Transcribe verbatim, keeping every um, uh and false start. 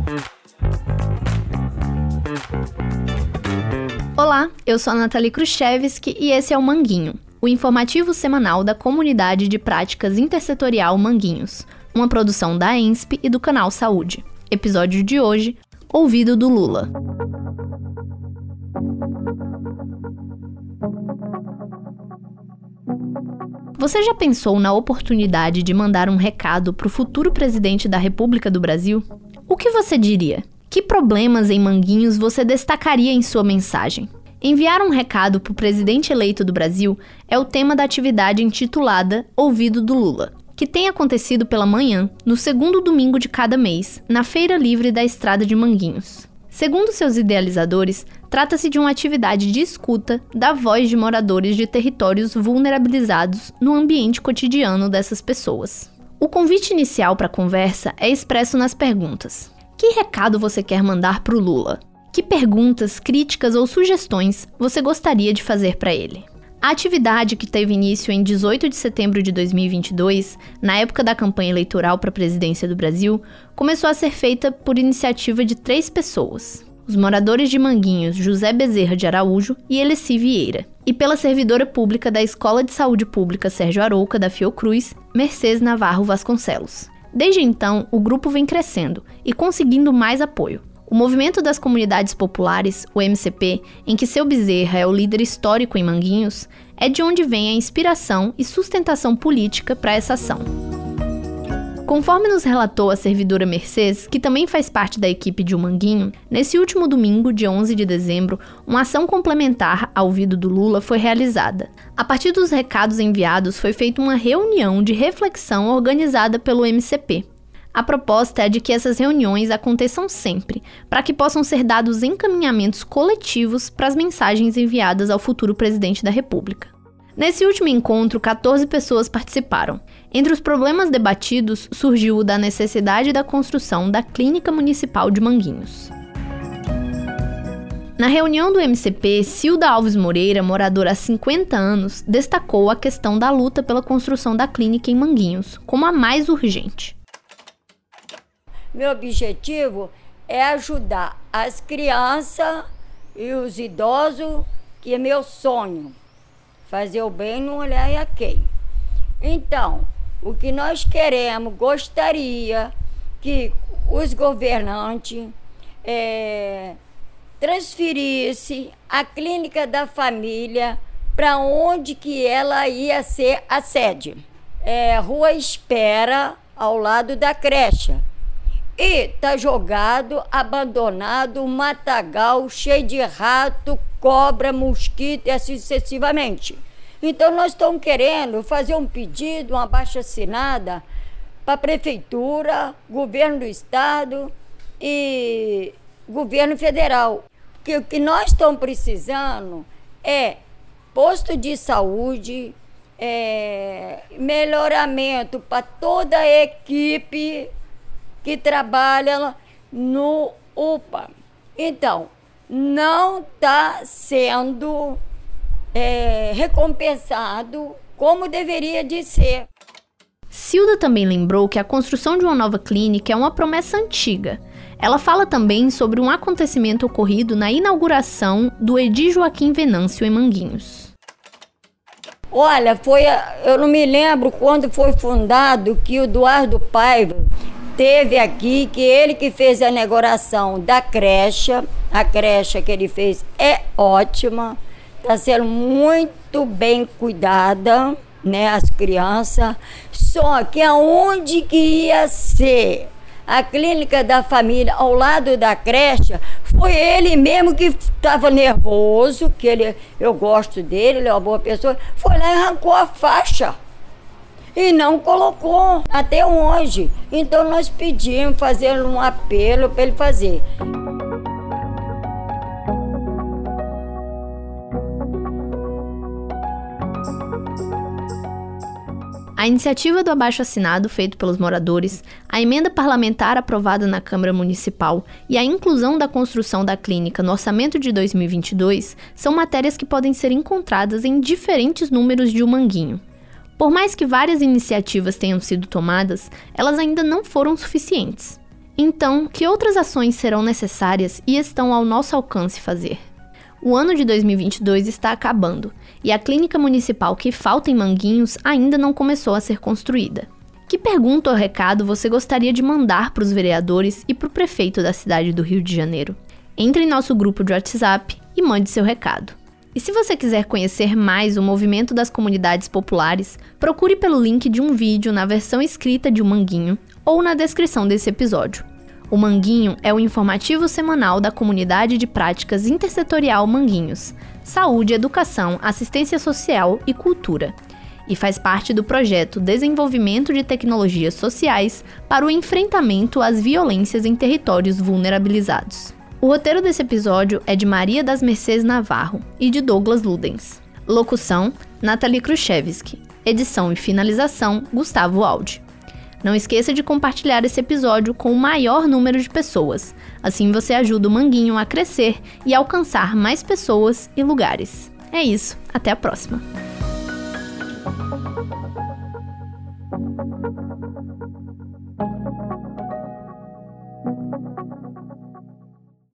Olá, eu sou a Nathalie Kruszewski e esse é o Manguinho, o informativo semanal da Comunidade de Práticas Intersetorial Manguinhos, uma produção da E N S P e do Canal Saúde. Episódio de hoje, Ouvido do Lula. Você já pensou na oportunidade de mandar um recado para o futuro presidente da República do Brasil? O que você diria? Que problemas em Manguinhos você destacaria em sua mensagem? Enviar um recado para o presidente eleito do Brasil é o tema da atividade intitulada Ouvido do Lula, que tem acontecido pela manhã, no segundo domingo de cada mês, na Feira Livre da Estrada de Manguinhos. Segundo seus idealizadores, trata-se de uma atividade de escuta da voz de moradores de territórios vulnerabilizados no ambiente cotidiano dessas pessoas. O convite inicial para a conversa é expresso nas perguntas. Que recado você quer mandar para o Lula? Que perguntas, críticas ou sugestões você gostaria de fazer para ele? A atividade, que teve início em dezoito de setembro de dois mil e vinte e dois, na época da campanha eleitoral para a presidência do Brasil, começou a ser feita por iniciativa de três pessoas: os moradores de Manguinhos José Bezerra de Araújo e Eleci Vieira, e pela servidora pública da Escola de Saúde Pública Sérgio Arouca da Fiocruz, Mercedes Navarro Vasconcelos. Desde então, o grupo vem crescendo e conseguindo mais apoio. O Movimento das Comunidades Populares, o M C P, em que seu Bezerra é o líder histórico em Manguinhos, é de onde vem a inspiração e sustentação política para essa ação. Conforme nos relatou a servidora Mercedes, que também faz parte da equipe de O Manguinho, nesse último domingo, dia onze de dezembro, uma ação complementar ao ouvido do Lula foi realizada. A partir dos recados enviados, foi feita uma reunião de reflexão organizada pelo M C P. A proposta é de que essas reuniões aconteçam sempre, para que possam ser dados encaminhamentos coletivos para as mensagens enviadas ao futuro presidente da República. Nesse último encontro, quatorze pessoas participaram. Entre os problemas debatidos, surgiu o da necessidade da construção da Clínica Municipal de Manguinhos. Na reunião do M C P, Cilda Alves Moreira, moradora há cinquenta anos, destacou a questão da luta pela construção da clínica em Manguinhos como a mais urgente. Meu objetivo é ajudar as crianças e os idosos, que é meu sonho. Fazer o bem, não olhar a quem. Então, o que nós queremos, gostaria que os governantes é, transferissem a clínica da família para onde que ela ia ser a sede. É, Rua Espera, ao lado da creche. E tá jogado, abandonado, um matagal cheio de rato, cobra, mosquito e assim sucessivamente. Então nós estamos querendo fazer um pedido, uma abaixo-assinada para a prefeitura, governo do estado e governo federal. Porque o que nós estamos precisando é posto de saúde, é, melhoramento para toda a equipe que trabalha no U P A. Então, não está sendo é, recompensado como deveria de ser. Cilda também lembrou que a construção de uma nova clínica é uma promessa antiga. Ela fala também sobre um acontecimento ocorrido na inauguração do Edir Joaquim Venâncio em Manguinhos. Olha, foi, eu não me lembro quando foi fundado, que o Eduardo Paiva teve aqui, que ele que fez a inauguração da creche. A creche que ele fez é ótima, está sendo muito bem cuidada, né, as crianças. Só que aonde que ia ser a clínica da família ao lado da creche, foi ele mesmo que estava nervoso, que ele, eu gosto dele, ele é uma boa pessoa, foi lá e arrancou a faixa. E não colocou até hoje. Então nós pedimos, fazendo um apelo para ele fazer. A iniciativa do abaixo-assinado feito pelos moradores, a emenda parlamentar aprovada na Câmara Municipal e a inclusão da construção da clínica no orçamento de dois mil e vinte e dois são matérias que podem ser encontradas em diferentes números de O Manguinho. Por mais que várias iniciativas tenham sido tomadas, elas ainda não foram suficientes. Então, que outras ações serão necessárias e estão ao nosso alcance fazer? O ano de dois mil e vinte e dois está acabando e a clínica municipal que falta em Manguinhos ainda não começou a ser construída. Que pergunta ou recado você gostaria de mandar para os vereadores e para o prefeito da cidade do Rio de Janeiro? Entre em nosso grupo de WhatsApp e mande seu recado. E se você quiser conhecer mais o movimento das comunidades populares, procure pelo link de um vídeo na versão escrita de O Manguinho ou na descrição desse episódio. O Manguinho é o informativo semanal da Comunidade de Práticas Intersetorial Manguinhos, Saúde, Educação, Assistência Social e Cultura, e faz parte do projeto Desenvolvimento de Tecnologias Sociais para o Enfrentamento às Violências em Territórios Vulnerabilizados. O roteiro desse episódio é de Maria das Mercês Navarro e de Douglas Ludens. Locução, Nathalie Kruszewski. Edição e finalização, Gustavo Aldi. Não esqueça de compartilhar esse episódio com o maior número de pessoas. Assim você ajuda o Manguinho a crescer e alcançar mais pessoas e lugares. É isso, até a próxima!